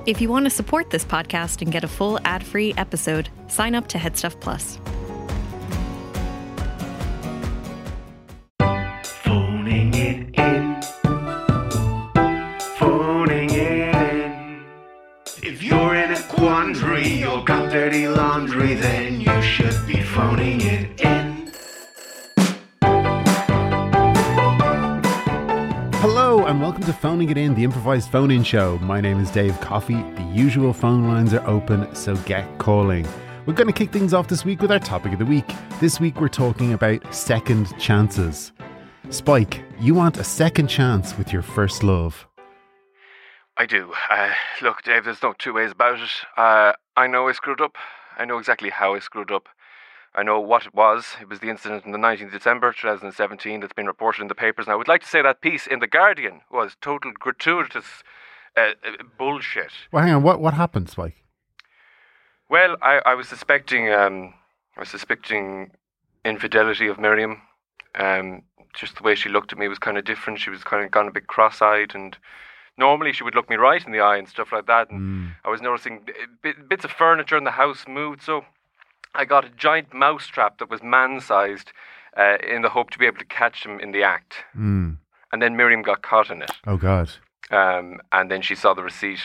If you want to support this podcast and get a full ad-free episode, sign up to Headstuff Plus. Phoning it in. Phoning it in. If you're in a quandary or got dirty laundry, then you should be phoning it in. Hello and welcome to Phoning It In, the improvised phone-in show. My name is Dave Coffey. The usual phone lines are open, so get calling. We're going to kick things off this week with our topic of the week. This week we're talking about second chances. Spike, you want a second chance with your first love? I do. Look, Dave, there's no two ways about it. I know I screwed up. I know exactly how I screwed up. I know what it was. It was the incident on the 19th of December 2017 that's been reported in the papers. And I would like to say that piece in The Guardian was total gratuitous bullshit. Well, hang on. What happened, Spike? Well, I was suspecting infidelity of Miriam. Just the way she looked at me was kind of different. She was kind of gone a bit cross-eyed, and normally she would look me right in the eye and stuff like that. And I was noticing bits of furniture in the house moved, so I got a giant mousetrap that was man-sized in the hope to be able to catch him in the act. And then Miriam got caught in it. Oh, God. And then she saw the receipt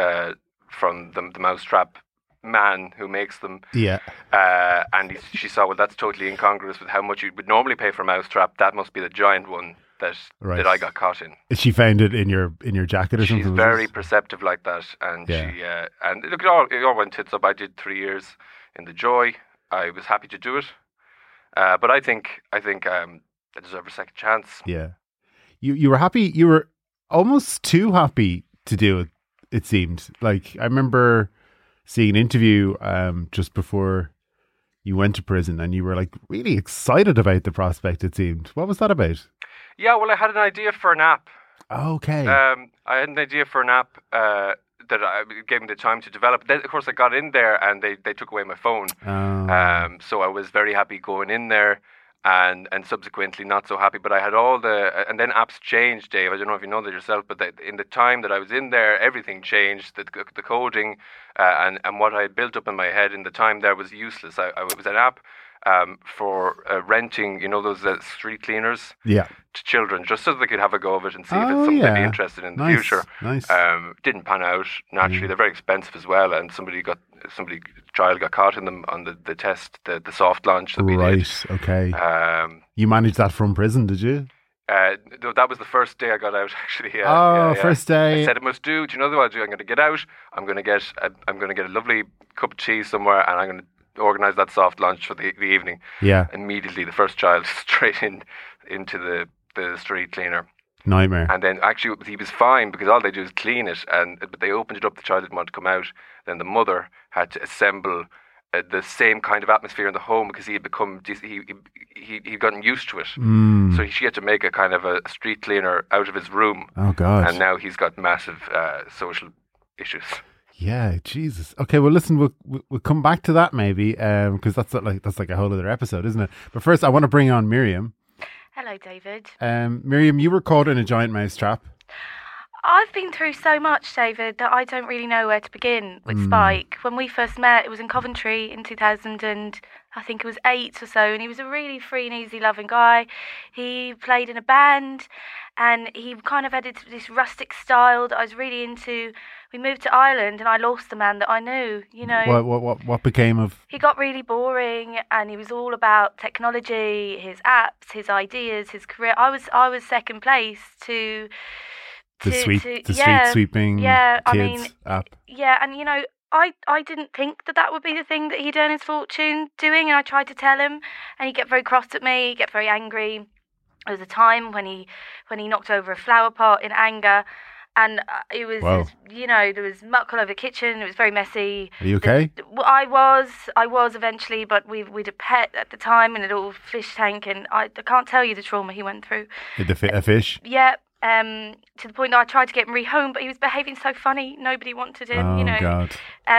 from the mousetrap man who makes them. Yeah. And she saw, well, that's totally incongruous with how much you would normally pay for a mousetrap. That must be the giant one that I got caught in. She found it in your jacket or something? She's very perceptive like that. And yeah. And look, it all went tits up. I did 3 years in the Joy. I was happy to do it, but I think I deserve a second chance. Yeah, you were happy. You were almost too happy to do it. It seemed like I remember seeing an interview just before you went to prison, and you were like really excited about the prospect. It seemed. What was that about? Yeah, well, I had an idea for an app. Okay. I had an idea for an app that I gave me the time to develop. Then, of course, I got in there and they took away my phone. Oh. So I was very happy going in there, and subsequently not so happy. But I had all and then apps changed, Dave. I don't know if you know that yourself, but in the time that I was in there, everything changed. The coding and what I had built up in my head in the time there was useless. It was an app for renting, those street cleaners to children, just so they could have a go of it and see if it's something they'd be interested in the future. Nice. Didn't pan out, naturally. They're very expensive as well, and child got caught in them on the test, the soft launch that we did. Right, okay. You managed that from prison, did you? No, that was the first day I got out, actually. First day. I said, it must do. Do you know what I'll do? I'm going to get out. I'm going to get a lovely cup of tea somewhere, and I'm going to organise that soft lunch for the evening. Yeah. Immediately, the first child straight into the street cleaner. Nightmare. And then actually he was fine because all they do is clean it, but they opened it up. The child didn't want to come out. Then the mother had to assemble the same kind of atmosphere in the home because he had become he'd gotten used to it. So she had to make a kind of a street cleaner out of his room. Oh, God. And now he's got massive social issues. Yeah, Jesus. Okay, well, listen, we'll come back to that maybe, because that's like a whole other episode, isn't it? But first, I want to bring on Miriam. Hello, David. Miriam, you were caught in a giant mousetrap. I've been through so much, David, that I don't really know where to begin with Spike. When we first met, it was in Coventry in 2000 and I think it was 8 or so, and he was a really free and easy loving guy. He played in a band and he kind of had this rustic style that I was really into. We moved to Ireland and I lost the man that I knew, What became of... He got really boring and he was all about technology, his apps, his ideas, his career. I was second place to... The street sweeping kids app. Yeah, and I didn't think that would be the thing that he'd earn his fortune doing, and I tried to tell him, and he'd get very cross at me, he'd get very angry. There was a time when he knocked over a flower pot in anger, and it was, there was muck all over the kitchen, it was very messy. Are you okay? I was eventually, but we'd a pet at the time in a little fish tank, and I can't tell you the trauma he went through. A fish? Yeah. To the point that I tried to get him rehome, but he was behaving so funny. Nobody wanted him, Oh, God.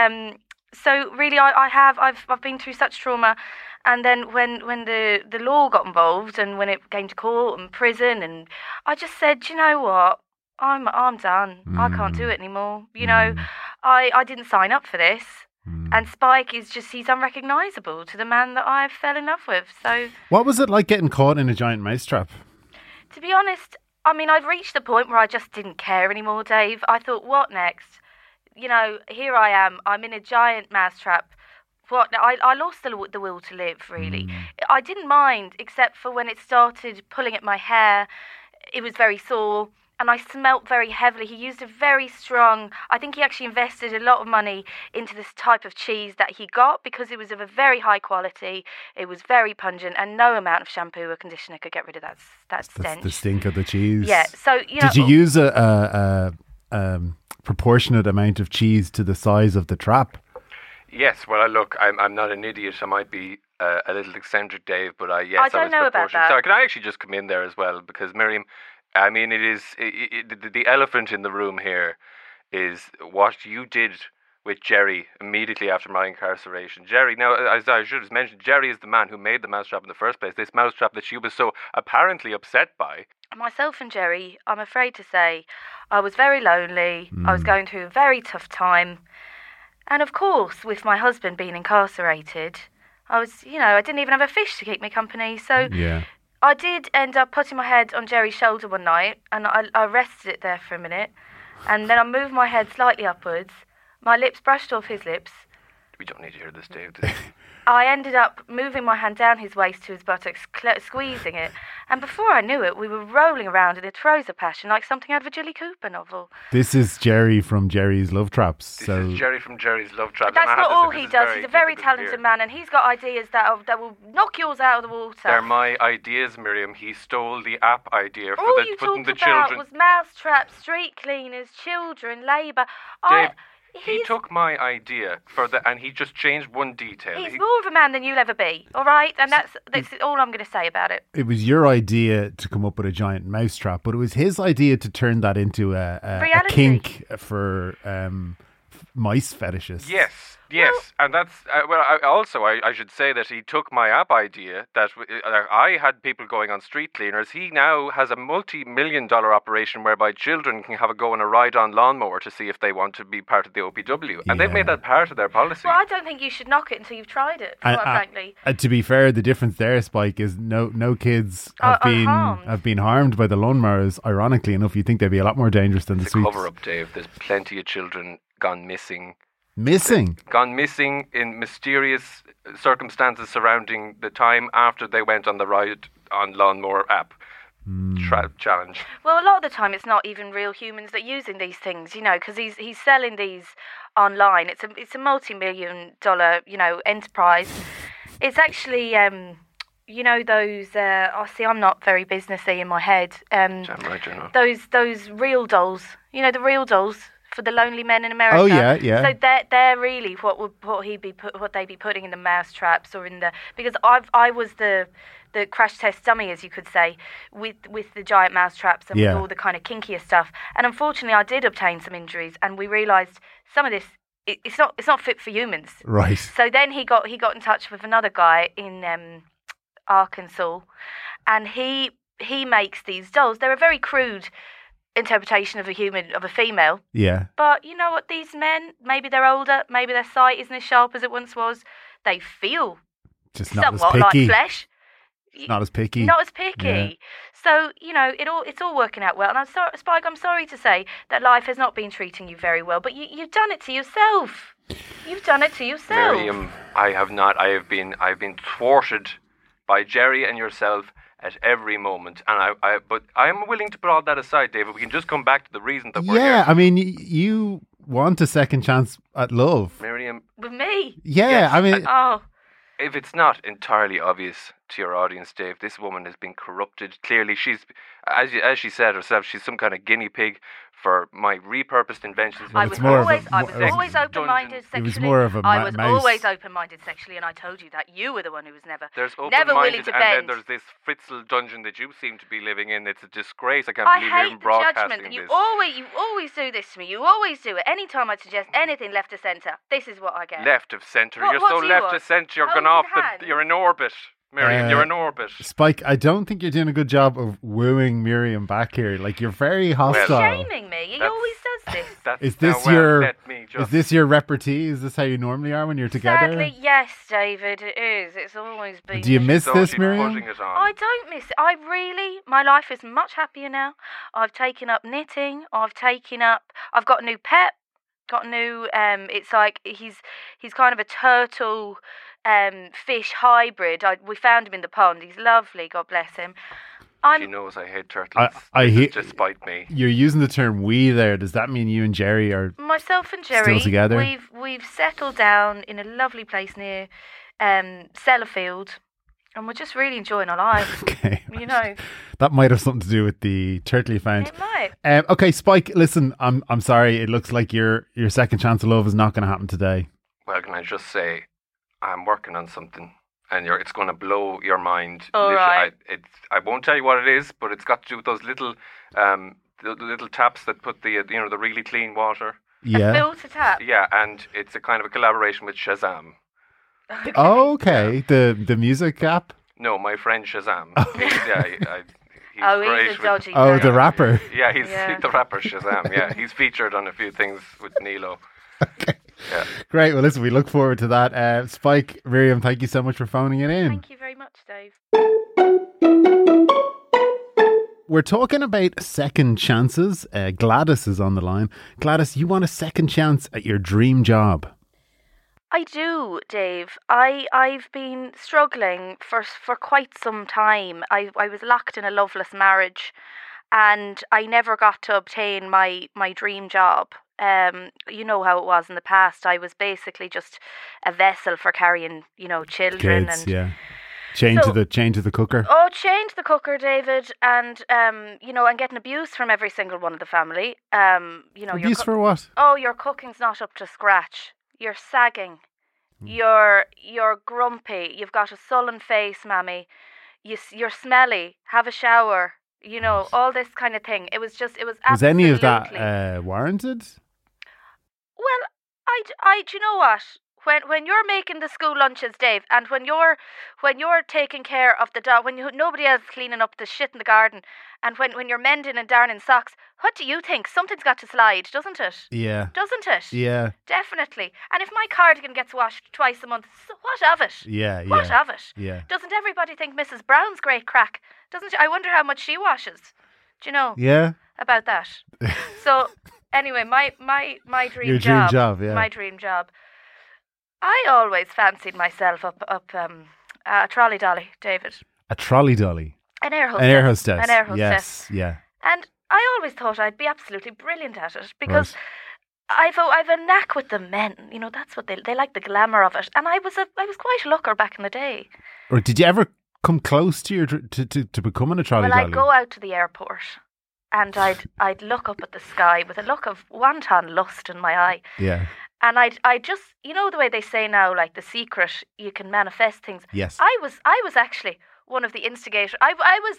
So really, I've been through such trauma, and then when the law got involved, and when it came to court and prison, and I just said, you know what, I'm done. I can't do it anymore. I didn't sign up for this. And Spike is just, he's unrecognisable to the man that I fell in love with. So, What was it like getting caught in a giant mousetrap? to be honest, I mean, I'd reached the point where I just didn't care anymore, Dave. I thought, what next? You know, here I am. I'm in a giant mousetrap. What? I lost the will to live, really. I didn't mind, except for when it started pulling at my hair. It was very sore. And I smelt very heavily. He used a very strong, I think he actually invested a lot of money into this type of cheese that he got because it was of a very high quality. It was very pungent and no amount of shampoo or conditioner could get rid of that stench. The stink of the cheese. Yeah, so, you know. Did you use a proportionate amount of cheese to the size of the trap? Yes, well, look, I'm not an idiot. I might be a little eccentric, Dave, but yes, I don't know about that. Sorry, can I actually just come in there as well? Because Miriam, I mean, the elephant in the room here is what you did with Jerry immediately after my incarceration. Jerry, now, as I should have mentioned, Jerry is the man who made the mousetrap in the first place, this mousetrap that she was so apparently upset by. Myself and Jerry, I'm afraid to say, I was very lonely. I was going through a very tough time. And of course, with my husband being incarcerated, I didn't even have a fish to keep me company. So Yeah. I did end up putting my head on Jerry's shoulder one night, and I rested it there for a minute. And then I moved my head slightly upwards. My lips brushed off his lips. We don't need to hear this, Dave. I ended up moving my hand down his waist to his buttocks, squeezing it. And before I knew it, we were rolling around in a throes of passion like something out of a Jilly Cooper novel. This is Jerry from Jerry's Love Traps. This is Jerry from Jerry's Love Traps. That's and I have not to all say, he this is does. He's a very typical talented here. man, and he's got ideas that will knock yours out of the water. They're my ideas, Miriam. He stole the app idea for All you putting talked the about children. was mousetraps, street cleaners, children, labour. Dave, he He's took my idea and he just changed one detail. He's more of a man than you'll ever be, all right? And that's all I'm going to say about it. It was your idea to come up with a giant mousetrap, but it was his idea to turn that into a Reality. kink for mice fetishists. Yes, and that's I should say that he took my app idea that I had people going on street cleaners. He now has a multi-million-dollar operation whereby children can have a go on a ride-on lawnmower to see if they want to be part of the OPW, and they've made that part of their policy. Well, I don't think you should knock it until you've tried it, quite frankly. To be fair, the difference there, Spike, is no kids have been harmed by the lawnmowers. Ironically enough, you think they'd be a lot more dangerous than the It's a sweeps. cover-up, Dave. There's plenty of children gone missing. Gone missing in mysterious circumstances surrounding the time after they went on the ride on lawnmower app challenge. Well, a lot of the time it's not even real humans that are using these things, because he's selling these online. It's a multi-million-dollar, enterprise. It's actually, those. I'm not very businessy in my head. Damn right you're not. Those real dolls. The real dolls for the lonely men in America. Oh yeah. So they're really what they'd be putting in the mouse traps or in the, because I was the crash test dummy, as you could say, with the giant mouse traps and with all the kind of kinkier stuff. And unfortunately, I did obtain some injuries, and we realised some of this it's not fit for humans. Right. So then he got in touch with another guy in Arkansas, and he makes these dolls. They're a very crude interpretation of a female. Yeah. But you know what? These men, maybe they're older, maybe their sight isn't as sharp as it once was. They feel just not as somewhat picky. like flesh. Not as picky. Not as picky. Yeah. So, it's all working out well. And Spike, I'm sorry to say that life has not been treating you very well, but you've done it to yourself. You've done it to yourself. Miriam, I have not. I've been thwarted by Jerry and yourself at every moment, and but I am willing to put all that aside, David. We can just come back to the reason that we're here. Yeah, I mean, you want a second chance at love, Miriam. With me? Yeah, Yes. I mean, Oh. If it's not entirely obvious to your audience, Dave, this woman has been corrupted. Clearly, she's, as she said herself, she's some kind of guinea pig for my repurposed inventions. I was always open-minded sexually. It was more of a I was mouse. always open-minded sexually, and I told you that you were the one who was never There's never willing open-minded, to and then bend. there's this Fritzl dungeon that you seem to be living in. It's a disgrace. I can't I believe you're even hate the broadcasting judgment. You this. always do this to me. You always do it. Anytime I suggest anything left of centre, this is what I get. Left of centre. What- You're what so do you left want? of centre. You're Hold gone off. your hand. You're in orbit, Miriam. You're in orbit. Spike, I don't think you're doing a good job of wooing Miriam back here. Like, you're very hostile. Shaming me. He always does this. That's Is this now, well, your- let me Is this your repartee? Is this how you normally are when you're together? Sadly, yes, David, it is. It's always been. Do you miss So this, she's Miriam? putting it on. I don't miss it. My life is much happier now. I've taken up knitting. I've got a new pet. Got a new, it's like, he's kind of a turtle, fish hybrid. We found him in the pond. He's lovely, God bless him. She knows I hate turtles. I hate. Despite me. You're using the term "we" there. Does that mean you and Jerry are? Myself and Jerry, Still together? We've settled down in a lovely place near Sellafield, and we're just really enjoying our lives. Okay. You know, That might have something to do with the turtle you found. it might. Okay, Spike. Listen, I'm sorry. It looks like your second chance of love is not going to happen today. Well, can I just say, I'm working on something, and it's going to blow your mind. All right. I won't tell you what it is, but it's got to do with those little the little taps that put the the really clean water. A Yeah. filter tap. Yeah, and it's a kind of a collaboration with Shazam. Okay. The music app. No, my friend Shazam. He's Oh, great. he's a dodgy. Oh, guy. the rapper. Yeah, he's Yeah. the rapper Shazam. Yeah, he's featured on a few things with Nilo. Yeah. Great. Well, listen, we look forward to that. Spike, Miriam, thank you so much for phoning it in. Thank you very much, Dave. We're talking about second chances. Gladys is on the line. Gladys, you want a second chance at your dream job? I do, Dave. I've been struggling for quite some time. I was locked in a loveless marriage, and I never got to obtain my dream job. You know how it was in the past. I was basically just a vessel for carrying, children Kids, and yeah. Chain to the cooker. Oh, change the cooker, David, and and getting abuse from every single one of the family. Abuse for what? Oh, your cooking's not up to scratch. You're sagging. You're grumpy. You've got a sullen face, mammy. You're smelly. Have a shower. All this kind of thing. It was absolutely. Was any of that warranted? Well, do you know what? When you're making the school lunches, Dave, and when you're taking care of the dog, when nobody else is cleaning up the shit in the garden, and when you're mending and darning socks, what do you think? Something's got to slide, doesn't it? Yeah. Doesn't it? Yeah. Definitely. And if my cardigan gets washed twice a month, so what of it? Yeah. Yeah. What of it? Yeah. Doesn't everybody think Mrs. Brown's great crack? Doesn't she? I wonder how much she washes. Do you know Yeah. about that? So anyway, my dream Your job. dream job, yeah. My dream job. I always fancied myself up a trolley dolly, David. A trolley dolly. An air hostess. An air hostess. An air hostess. Yes. Yeah. And I always thought I'd be absolutely brilliant at it because I've a knack with the men. That's what they like, the glamour of it. And I was quite a looker back in the day. Or did you ever come close to to becoming a trolley Well, dolly? I'd go out to the airport and I'd look up at the sky with a look of wanton lust in my eye. Yeah. And I just, the way they say now, like The Secret, you can manifest things. Yes. I was actually one of the instigators. I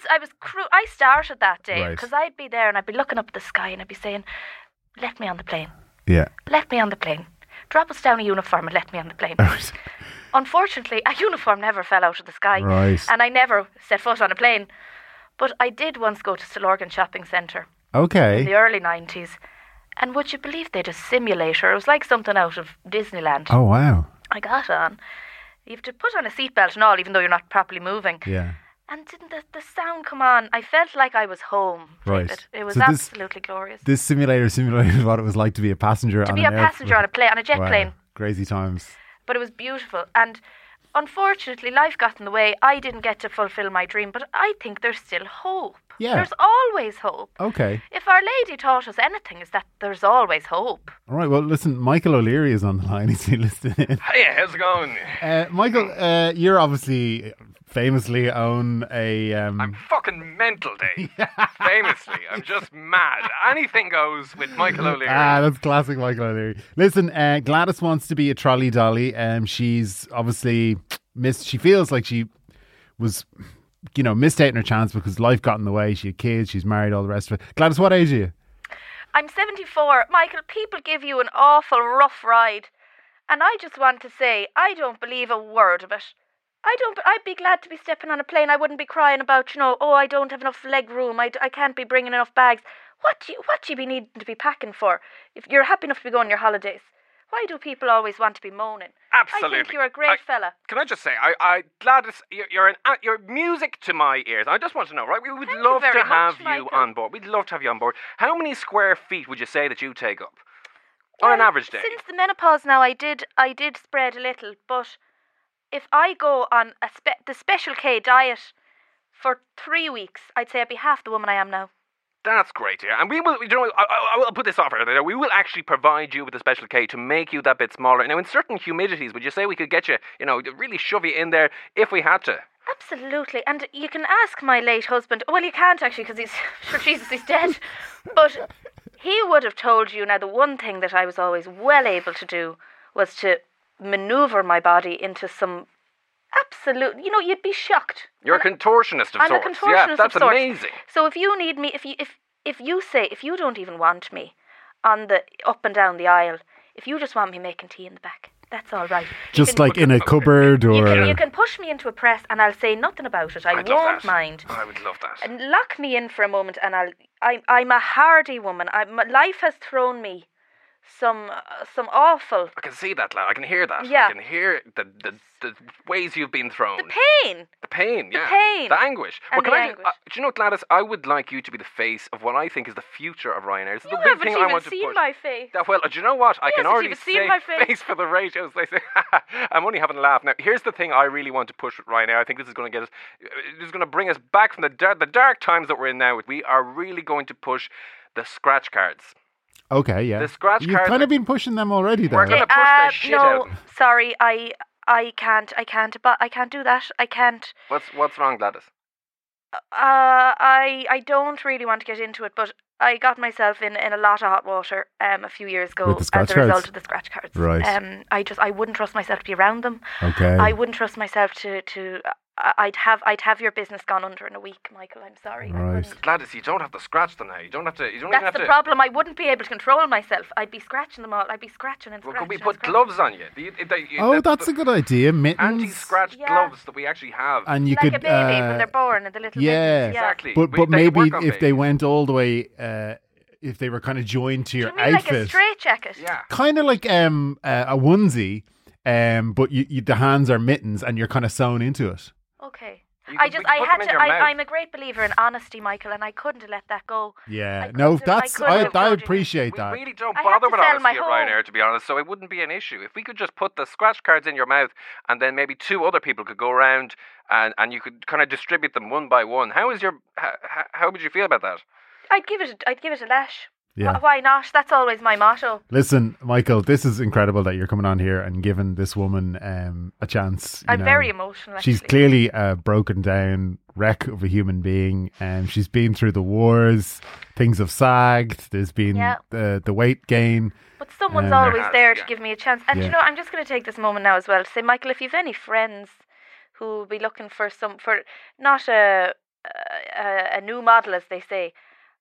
started that day Right. because I'd be there and I'd be looking up at the sky and I'd be saying, "Let me on the plane. Yeah. Let me on the plane. Drop us down a uniform and let me on the plane." Right. Unfortunately, a uniform never fell out of the sky, Right. and I never set foot on a plane. But I did once go to Stillorgan Shopping Centre in Okay. the early 90s. And would you believe they had a simulator? It was like something out of Disneyland. Oh wow. I got on. You have to put on a seatbelt and all, even though you're not properly moving. Yeah. And didn't the sound come on? I felt like I was home. Right. David. It was So this- absolutely glorious. This simulator simulated what it was like to be a passenger To on be an a passenger on a plane, on a jet Wow. plane. Crazy times. But it was beautiful. And unfortunately, life got in the way. I didn't get to fulfill my dream, but I think there's still hope. Yeah. There's always hope. Okay. If Our Lady taught us anything, is that there's always hope. All right. Well, listen, Michael O'Leary is on the line. He's been listening in. Hey, how's it going? Michael, you're obviously famously own a. I'm fucking mental, Dave. Famously, I'm just mad. Anything goes with Michael O'Leary. That's classic Michael O'Leary. Listen, Gladys wants to be a trolley dolly. She's obviously she feels like she was, missed out on her chance because life got in the way. She had kids, she's married, all the rest of it. Gladys, what age are you? I'm 74. Michael, people give you an awful rough ride. And I just want to say, I don't believe a word of it. I'd be glad to be stepping on a plane. I wouldn't be crying about, I don't have enough leg room. I can't be bringing enough bags. What do you be needing to be packing for? If you're happy enough to be going on your holidays, Why do people always want to be moaning? Absolutely. I think you're a great fella. Can I just say, Gladys, you're music to my ears. I just want to know, right? We would Thank you love very to have much, you Michael. on board. We'd love to have you on board. How many square feet would you say that you take up on an Well, average day? Since the menopause now, I did spread a little, but if I go on the Special K diet for 3 weeks, I'd say I'd be half the woman I am now. That's great, yeah. And we will, I will put this offer there. We will actually provide you with a Special K to make you that bit smaller. Now, in certain humidities, would you say we could get you, really shove you in there if we had to? Absolutely, and you can ask my late husband. Well, you can't actually, because he's dead. But he would have told you. Now, the one thing that I was always well able to do was to manoeuvre my body into some absolute. You'd be shocked. You're a contortionist of I'm sorts. a contortionist Yeah, that's of sorts. amazing. So if you need me, if you don't even want me on the up and down the aisle, if you just want me making tea in the back, that's all right. Just like in a cupboard or... You can push me into a press and I'll say nothing about it. I I'd love won't that. mind. I would love that. And lock me in for a moment, and I'm a hardy woman. Life has thrown me some awful. I can see that, lad. I can hear that. Yeah. I can hear the ways you've been thrown. The pain. The pain, yeah. pain. The anguish. And the can anguish. Do you know, Gladys, I would like you to be the face of what I think is the future of Ryanair. It's the You big haven't thing I even want to seen push. my face. Well, do you know what? I can hasn't already even seen say my face. for the ratios. They say, I'm only having a laugh. Now, here's the thing I really want to push with Ryanair. I think this is going to get us, this is going to bring us back from the dark times that we're in now. We are really going to push the scratch cards. Okay, yeah. The scratch You've cards kind are- of been pushing them already, though. We're going to push the shit out no, of them. sorry, I can't do that. I can't. What's wrong, Gladys? I don't really want to get into it, but I got myself in a lot of hot water a few years ago With the scratch as a result cards? of the scratch cards. Right. I wouldn't trust myself to be around them. Okay. I wouldn't trust myself to I'd have your business gone under in a week, Michael. I'm sorry. I Right. couldn't. Gladys, you don't have to scratch them now. You don't even have That's to. the problem. I wouldn't be able to control myself. I'd be scratching them all. I'd be scratching and Well, scratching. could we and put scratching. gloves on you? Oh, that's a good idea. Mittens. anti-scratch Yeah. gloves that we actually have. And you like could... a baby when they're born and the little yeah. babies. Exactly. But They could maybe work on if they babies. went all the way... if they were kind of joined to your Do you mean outfit... like a straitjacket? Yeah. Kind of like a onesie, but the hands are mittens and you're kind of sewn into it. Okay. You I could- just, we I could had put them to. in your mouth. I'm a great believer in honesty, Michael, and I couldn't have let that go. Yeah, I no, couldn't have- that's I couldn't have I told you. appreciate We that. really don't I had bother to with sell my honesty at home. Ryanair, to be honest, so it wouldn't be an issue. If we could just put the scratch cards in your mouth and then maybe two other people could go around and you could kind of distribute them one by one. How would you feel about that? I'd give it a lash. Yeah. Why not? That's always my motto. Listen, Michael, this is incredible that you're coming on here and giving this woman a chance. I'm very emotional. She's actually. clearly a broken down wreck of a human being. She's been through the wars. Things have sagged. There's been Yeah. the weight gain. But someone's There always has, there to yeah. give me a chance. And Yeah. you know, I'm just going to take this moment now as well to say, Michael, if you've any friends who will be looking for not a new model, as they say,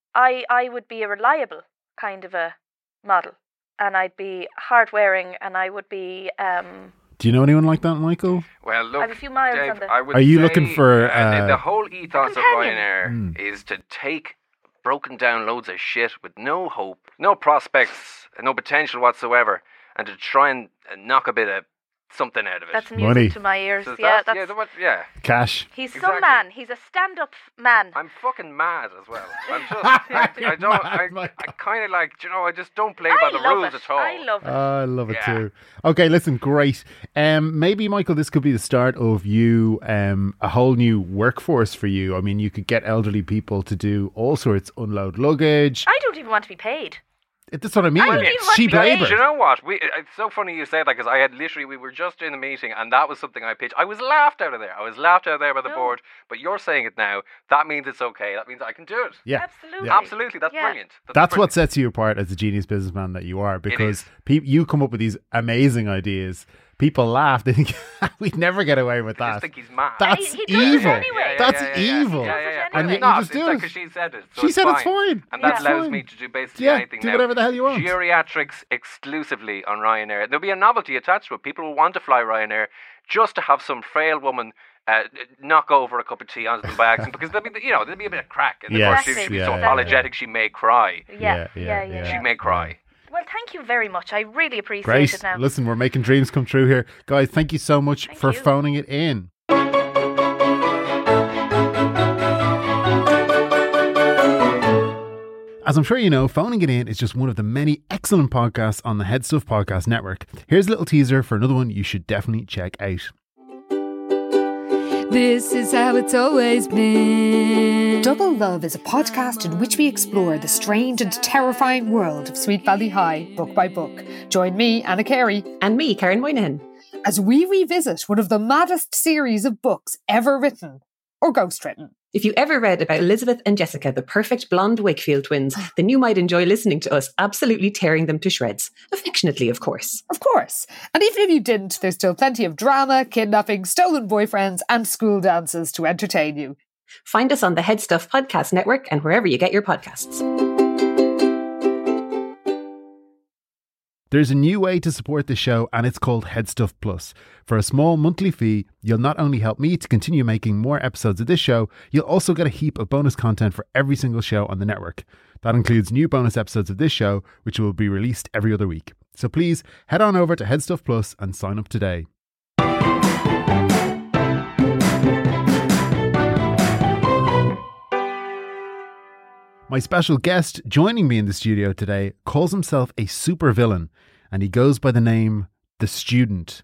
I would be a reliable kind of a model, and I'd be hard wearing, and I would be. Do you know anyone like that, Michael? Well, look, I have a few miles Dave, on the- I would Are you say, looking for, the whole ethos of companion. Ryanair is to take broken down loads of shit with no hope, no prospects, no potential whatsoever, and to try and knock a bit of something out of it. That's music Money. to my ears. So Yeah, that's, that's. yeah. Cash. He's some exactly. man. He's a stand-up man. I'm fucking mad as well. I'm just, I don't, I Michael. kind of like, I just don't play by the love rules it. at all. I love it. I love it Yeah. too. Okay, listen, great. Maybe, Michael, this could be the start of you, a whole new workforce for you. I mean, you could get elderly people to do all sorts, unload luggage. I don't even want to be paid. That's what I mean. don't even want Cheap to be paid. labour. Do you know what? It's so funny you say that because we were just in a meeting and that was something I pitched. I was laughed out of there. I was laughed out of there by the No. board. But you're saying it now. That means it's okay. That means I can do it. Yeah. Absolutely. Yeah. Absolutely. That's Yeah. brilliant. That's brilliant. what sets you apart as the genius businessman that you are, because is. you come up with these amazing ideas. People laugh. They think we'd never get away with I that. just think he's mad. That's He does it evil. anyway. That's yeah. evil. Yeah. And But yet it's you not. just It's do like it. 'cause she said it. So She it's said fine. it's fine. And that It's allows fine. me to do basically Yeah, anything do now. whatever the hell you want. Geriatrics exclusively on Ryanair. There'll be a novelty attached to it. People will want to fly Ryanair just to have some frail woman knock over a cup of tea onto them by accident because there'll be a bit of crack. And Yes, of course she'll be yeah, so yeah, apologetic she may cry. Yeah. Yeah. She may cry. Well, thank you very much. I really appreciate Great. it now. Listen, we're making dreams come true here. Guys, thank you so much Thank for you. phoning it in. As I'm sure you know, Phoning It In is just one of the many excellent podcasts on the Head Stuff Podcast Network. Here's a little teaser for another one you should definitely check out. This is how it's always been. Double Love is a podcast in which we explore the strange and terrifying world of Sweet Valley High, book by book. Join me, Anna Carey, And me, Karen Moynihan. as we revisit one of the maddest series of books ever written, or ghostwritten. If you ever read about Elizabeth and Jessica, the perfect blonde Wakefield twins, then you might enjoy listening to us absolutely tearing them to shreds. Affectionately, of course. Of course. And even if you didn't, there's still plenty of drama, kidnapping, stolen boyfriends, and school dances to entertain you. Find us on the Head Stuff Podcast Network and wherever you get your podcasts. There's a new way to support the show, and it's called Headstuff Plus. For a small monthly fee, you'll not only help me to continue making more episodes of this show, you'll also get a heap of bonus content for every single show on the network. That includes new bonus episodes of this show, which will be released every other week. So please head on over to Headstuff Plus and sign up today. My special guest joining me in the studio today calls himself a supervillain, and he goes by the name The Student.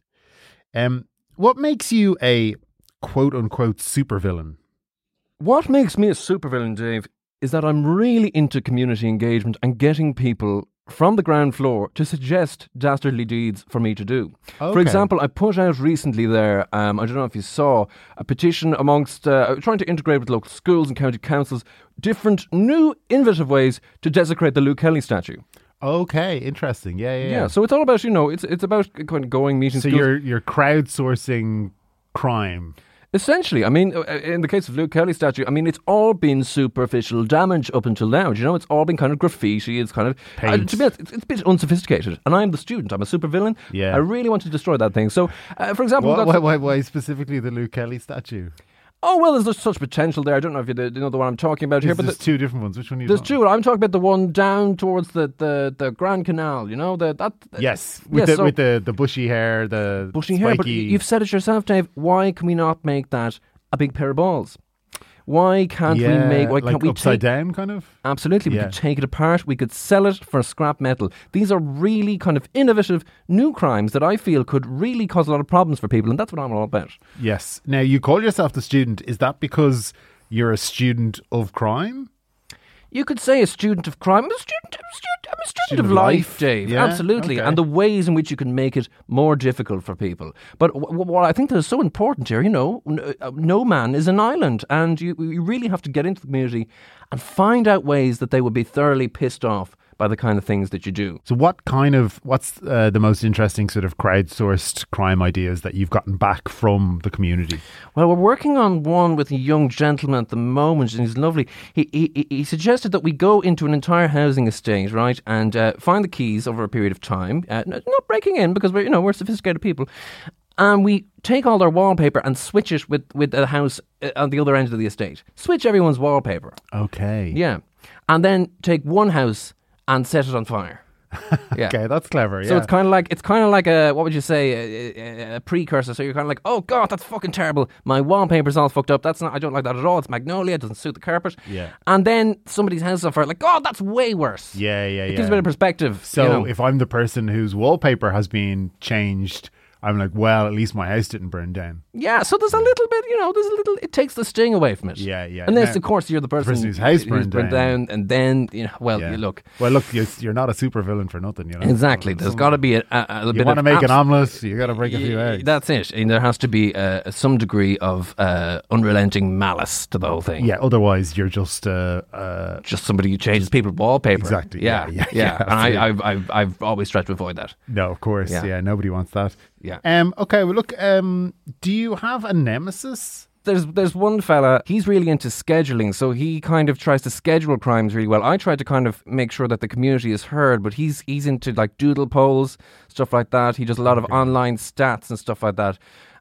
What makes you a quote-unquote supervillain? What makes me a supervillain, Dave, is that I'm really into community engagement and getting people from the ground floor to suggest dastardly deeds for me to do. For Okay. example, I put out recently there, I don't know if you saw, a petition amongst trying to integrate with local schools and county councils different new innovative ways to desecrate the Luke Kelly statue. Okay, interesting. Yeah. So it's all about, it's about kind of going, meeting So schools. you're crowdsourcing crime. Essentially, I mean, in the case of Luke Kelly statue, I mean, it's all been superficial damage up until now. It's all been kind of graffiti. It's kind of, Paint. to be honest, it's a bit unsophisticated. And I'm the student. I'm a supervillain. Yeah. I really want to destroy that thing. So, for example, Why specifically the Luke Kelly statue? oh well, there's such potential there. I don't know if you know the one I'm talking about here, but There's two different ones. Which one are you there's talking? two. I'm talking about the one down towards the Grand Canal. Yes, Yes, so- with the bushy hair, the bushy hair. But spiky- you've said it yourself, Dave. Why can we not make that a big pair of balls? Why can't we make? Why like can't we upside take, down, kind of? Absolutely. We Yeah. could take it apart. We could sell it for scrap metal. These are really kind of innovative new crimes that I feel could really cause a lot of problems for people. And that's what I'm all about. Yes. Now, you call yourself the student. Is that because you're a student of crime? You could say a student of crime. I'm a student of life, Dave. Yeah, Absolutely. okay. And the ways in which you can make it more difficult for people. But what I think that is so important here, no man is an island. And you really have to get into the community and find out ways that they would be thoroughly pissed off by the kind of things that you do. So what's the most interesting sort of crowdsourced crime ideas that you've gotten back from the community? Well, we're working on one with a young gentleman at the moment, and he's lovely. He suggested that we go into an entire housing estate, right, and find the keys over a period of time, not breaking in because we're sophisticated people, and we take all their wallpaper and switch it with the house on the other end of the estate. Switch everyone's wallpaper. Okay. Yeah, and then take one house and set it on fire. Yeah. Okay, that's clever. Yeah. So it's kind of like a, what would you say, a precursor. So you're kind of like, oh God, that's fucking terrible. My wallpaper's all fucked up. I don't like that at all. It's magnolia. It doesn't suit the carpet. Yeah. And then somebody's house is on fire. Like, oh, that's way worse. Yeah. It gives a bit of perspective. So if I'm the person whose wallpaper has been changed, I'm like, well, at least my house didn't burn down. Yeah, so there's a little bit, it takes the sting away from it. Yeah. Unless, Now, of course, you're the person whose house burned down, and then, Yeah. you look. Well, look, you're not a supervillain for nothing, Exactly. There's got to be a You bit want to of make an omelette, you got to break a few eggs. That's it. And there has to be some degree of unrelenting malice to the whole thing. Yeah, otherwise you're just Just somebody who changes people's wallpaper. Exactly. Yeah. Yeah, And I've always tried to avoid that. no, of course. Yeah. Yeah, nobody wants that. Yeah. Okay, well, look, do you have a nemesis? There's one fella, he's really into scheduling, so he kind of tries to schedule crimes really well. I try to kind of make sure that the community is heard, but he's into like doodle polls, stuff like that. He does a lot of online stats and stuff like that.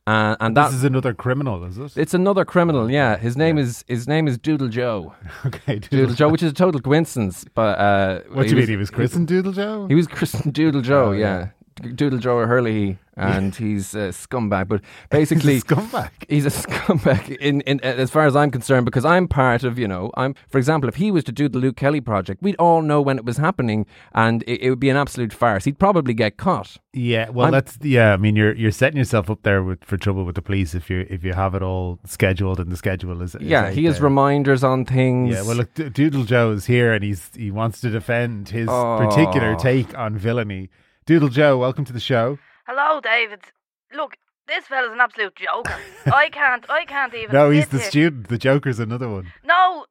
And This is another criminal, is it? it's another criminal. Yeah, his name is Doodle Joe. Okay, Doodle Joe, which is a total coincidence. But What do you mean? He was christened Doodle Joe? He was christened Doodle Joe. Oh, yeah. Doodle Joe Hurley, and he's a scumbag. But basically, He's a scumbag. He's a scumbag in as far as I'm concerned, because I'm part of, for example, if he was to do the Luke Kelly project, we'd all know when it was happening, and it would be an absolute farce. He'd probably get caught. Yeah, well, I mean, you're setting yourself up there for trouble with the police if you have it all scheduled, and the schedule is out he has there. reminders on things. Yeah, well, look, Doodle Joe is here, and he wants to defend his particular take on villainy. Doodle Joe, welcome to the show. Hello, David. Look, this fella's an absolute joker. I can't even. No, he's sit the here. student. The Joker's another one. No.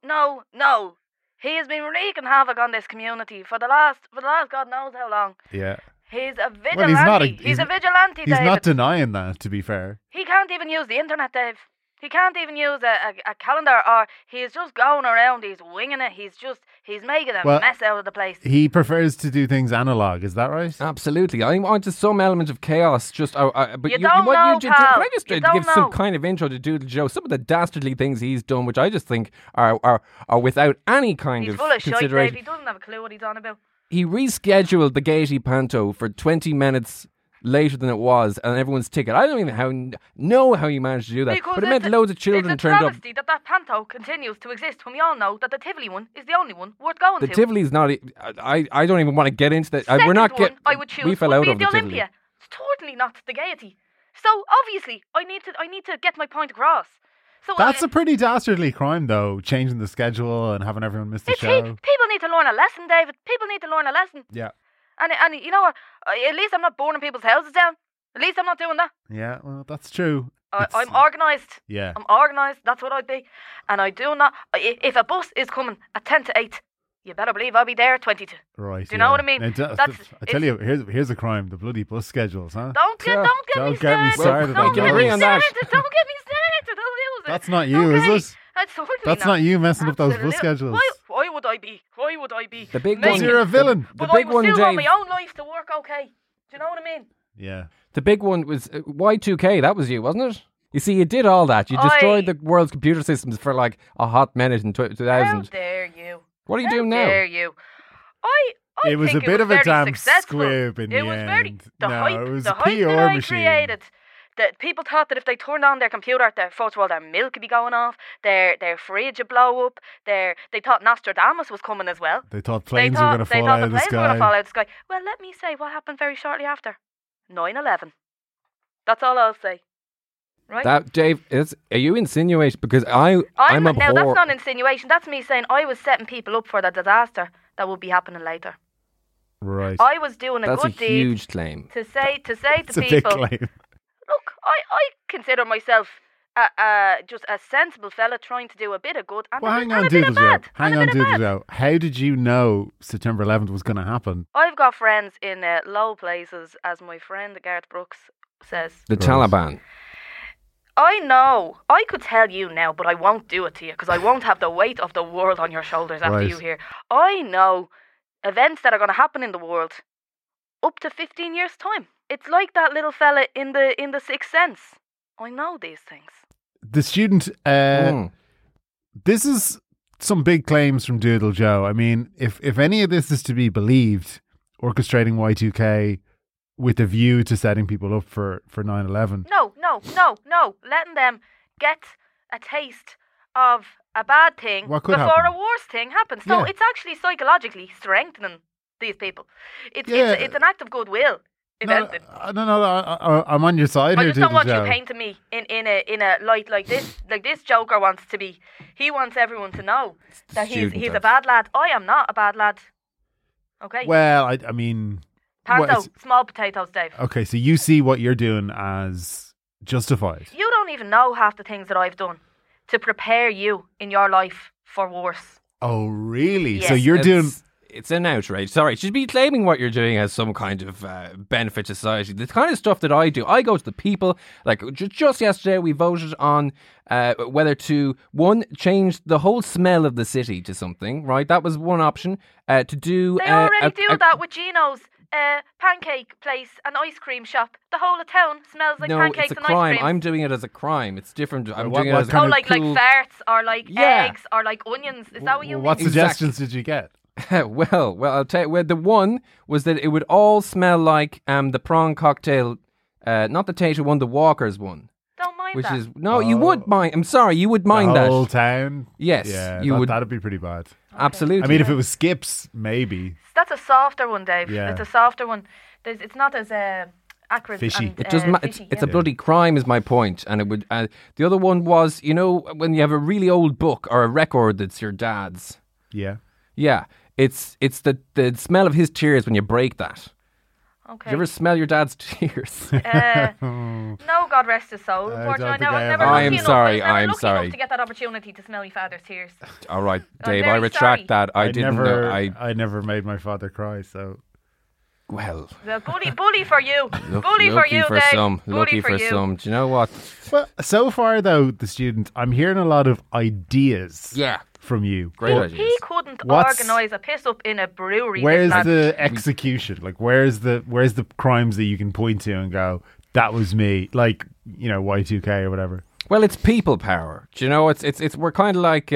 He has been wreaking havoc on this community for the last God knows how long. Yeah. He's a vigilante. Well, he's not he's a vigilante, He's David. not denying that, to be fair. He can't even use the internet, Dave. He can't even use a calendar, or he's just going around, he's winging it, he's making a mess out of the place. He prefers to do things analog, is that right? Absolutely. I want just some element of chaos. But You don't know, can pal. I just You give don't some know. kind of intro to Doodle Joe? Some of the dastardly things he's done, which I just think are without any kind He's of full of shite, consideration. Dave. He doesn't have a clue what he's on about. He rescheduled the Gaiety Panto for 20 minutes later than it was, and everyone's ticket. I don't even know how he managed to do that. Because but it meant loads of children it's a turned up. travesty that Panto continues to exist when we all know that the Tivoli one is the only one worth going The to. Tivoli's not. I don't even want to get into that. Second We're not one getting. I would choose We fell would out be of the the Tivoli. Olympia. It's totally not the Gaiety. So obviously, I need to get my point across. So That's a pretty dastardly crime, though, changing the schedule and having everyone miss the show. People need to learn a lesson, David. People need to learn a lesson. Yeah. And you know what? At least I'm not burning people's houses down. At least I'm not doing that. Yeah, well, that's true. I'm organised. Yeah. I'm organised. That's what I'd be. And I do not. If a bus is coming at 10 to 8, you better believe I'll be there at 20 to. Right. Do you know what I mean? Now, I tell you, here's a crime: the bloody bus schedules, huh? Don't get me Don't started. get me started Don't on get those. me on that. started. Don't get me started. Don't use it. That's not you, Okay. is it? That's certainly That's not you messing up those bus Absolutely. schedules. Why would I be? Why would I be? The big making- one. You're a villain. But the big I would one, still want Dave. my own life to work okay. Do you know what I mean? Yeah. The big one was Y2K. That was you, wasn't it? You see, you did all that. You destroyed the world's computer systems for like a hot minute in 2000. How dare you? What are you How doing now? dare you? I It was think a bit of a very damn successful. squib in it the was end. Very, the No, hype, it was the a hype PR that I machine. created. That people thought that if they turned on their computer, first of all, their milk would be going off, their fridge would blow up. They thought Nostradamus was coming as well. They thought planes were going to fall out of the They thought the planes were going to fall sky. out of the sky. Well, let me say what happened very shortly after. 9/11. That's all I'll say. Right? That Dave, are you insinuating? Because I'm now that's abhor- not insinuation. That's me saying I was setting people up for the disaster that would be happening later. Right. I was doing a That's a good deed huge claim. to say to It's a big people. claim. Look, I consider myself just a sensible fella trying to do a bit of good and, Well, a, hang and on, a bit Doodle of Joe. bad. Hang and a on, bit of Doodle bad. Joe. How did you know September 11th was going to happen? I've got friends in low places, as my friend Gareth Brooks says. The Taliban. I know. I could tell you now, but I won't do it to you because I won't have the weight of the world on your shoulders after Right. you hear. I know events that are going to happen in the world up to 15 years' time. It's like that little fella in the Sixth Sense. I know these things. The student, this is some big claims from Doodle Joe. I mean, if any of this is to be believed, orchestrating Y2K with a view to setting people up for 9/11. No. Letting them get a taste of a bad thing What could before happen? a worse thing happens. So Yeah. it's actually psychologically strengthening these people. It's an act of goodwill. If anything. I'm on your side I here, just don't Doodle want Joe. you painting me in a light like this. Like this Joker wants to be. He wants everyone to know that he's Student a bad lad. I am not a bad lad. Okay. Well, I mean, Panto, what is- small potatoes, Dave. okay, so you see what you're doing as justified. You don't even know half the things that I've done to prepare you in your life for worse. Oh, really? Yes. So you're doing... It's an outrage. Sorry, should be claiming what you're doing as some kind of benefit to society. The kind of stuff that I do, I go to the people. Like just yesterday, we voted on whether to change the whole smell of the city to something. Right, that was one option. To do They already do that with Geno's. pancake place, an ice cream shop. The whole of town smells like No, pancakes it's a and crime. ice cream. I'm doing it as a crime. It's different. I'm What- doing it what as a kind Oh, of like cool... farts or like Yeah. eggs or like onions. Is that what you What mean? suggestions did you get? well, I'll tell you. Well, the one was that it would all smell like the prawn cocktail, not the Tater one, the Walker's one. Don't mind Which that. is you would mind. I'm sorry, you would mind the that. whole town? Yes, Yeah, you would. That'd be pretty bad. Absolutely. I mean, if it was Skips, maybe. That's a softer one, Dave. Yeah. It's a softer one. It's not as acrid Fishy. and It doesn't matter. fishy, It's yeah. a bloody crime, is my point. And it would. The other one was, when you have a really old book or a record that's your dad's. Yeah. Yeah, it's the smell of his tears when you break that. Okay. Do you ever smell your dad's tears? No, God rest his soul. don't Unfortunately, think I I was ever never have. lucky I'm enough. sorry, I was never I'm lucky sorry. enough to get that opportunity to smell my father's tears. All right, I'm Dave, I very retract sorry. that. I didn't never, know. I never made my father cry, so. Well, Well, bully for you. look, bully for lucky you, for Dave. some. Bully Lucky for you. some. Do you know what? Well, so far, though, the student, I'm hearing a lot of ideas Yeah. from you. Great He ideas. couldn't What's- organise a piss up in a brewery. Where's this lad. the execution? Like, where's the crimes that you can point to and go, that was me? Like, Y2K or whatever. Well, it's people power. Do you know? It's we're kind of like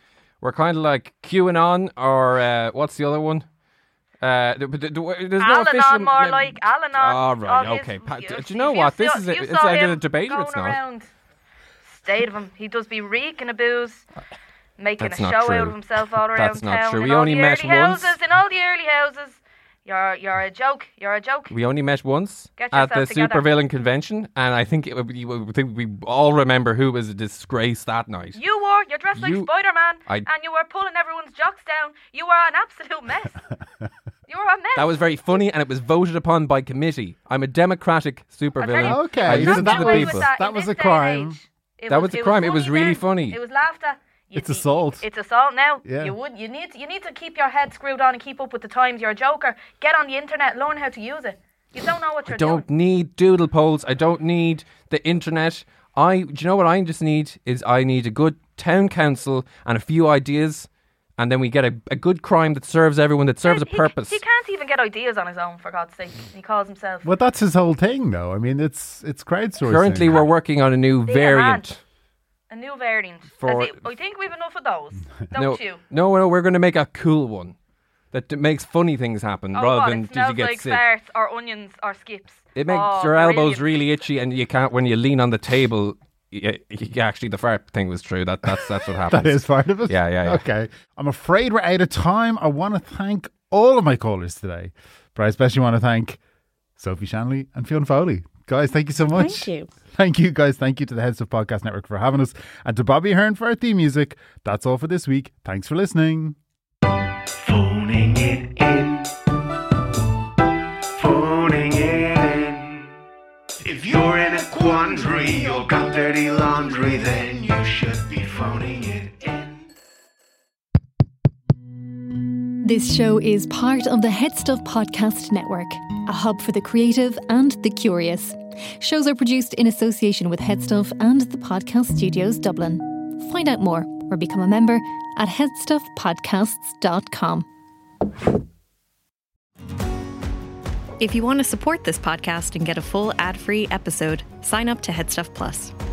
QAnon or what's the other one? There's no official. Al-Anon, more like Al-Anon. All right, All his- okay. Do you if know what? This saw- is you it's saw either him a debate or going it's not. around. State of him. He does be reeking of booze, making That's a not show true. out of himself all around That's town. not true. in We all only the met early once. Houses, in all the early houses. You're a joke. You're a joke. We only met once Get at the yourself together. supervillain convention, and I think we all remember who was a disgrace that night. You're dressed like You- Spider-Man, I- and you were pulling everyone's jocks down. You were an absolute mess. You were a mess. That was very funny, and it was voted upon by committee. I'm a democratic supervillain. Okay, I so listen that to the was- people. that in was this a day and crime. age. That was a crime. It was really then. funny. It was laughter. It's assault. It's assault now. Yeah. You need to keep your head screwed on and keep up with the times. You're a joker. Get on the internet, learn how to use it. You don't know what I you're don't doing. need doodle polls. I don't need the internet. Do you know what I just need? I need a good town council and a few ideas, and then we get a good crime that serves everyone, that serves a purpose. He can't even get ideas on his own, for God's sake. He calls himself. Well, that's his whole thing, though. I mean, it's crowdsourcing. Currently, we're working on a new Be a variant. man. A new variant. For- I think we've enough of those. Don't you? No, we're going to make a cool one that makes funny things happen Oh, rather God, than it did you smells get like sick. farts or onions or skips. It makes Oh, your elbows brilliant. really itchy, and you can't when you lean on the table. Actually, the fart thing was true. That's what happens. That is part of it? Yeah. Okay. I'm afraid we're out of time. I want to thank all of my callers today, but I especially want to thank Sophie Shanley and Fionn Foley. Guys, thank you so much. Thank you. Thank you, guys. Thank you to the Head Stuff Podcast Network for having us, and to Bobby Hearn for our theme music. That's all for this week. Thanks for listening. Phoning it in. Phoning it in. If you're in a quandary or got dirty laundry, then you should be phoning it in. This show is part of the Head Stuff Podcast Network, a hub for the creative and the curious. Shows are produced in association with Head Stuff and the Podcast Studios Dublin. Find out more or become a member at headstuffpodcasts.com. If you want to support this podcast and get a full ad-free episode, sign up to Headstuff Plus.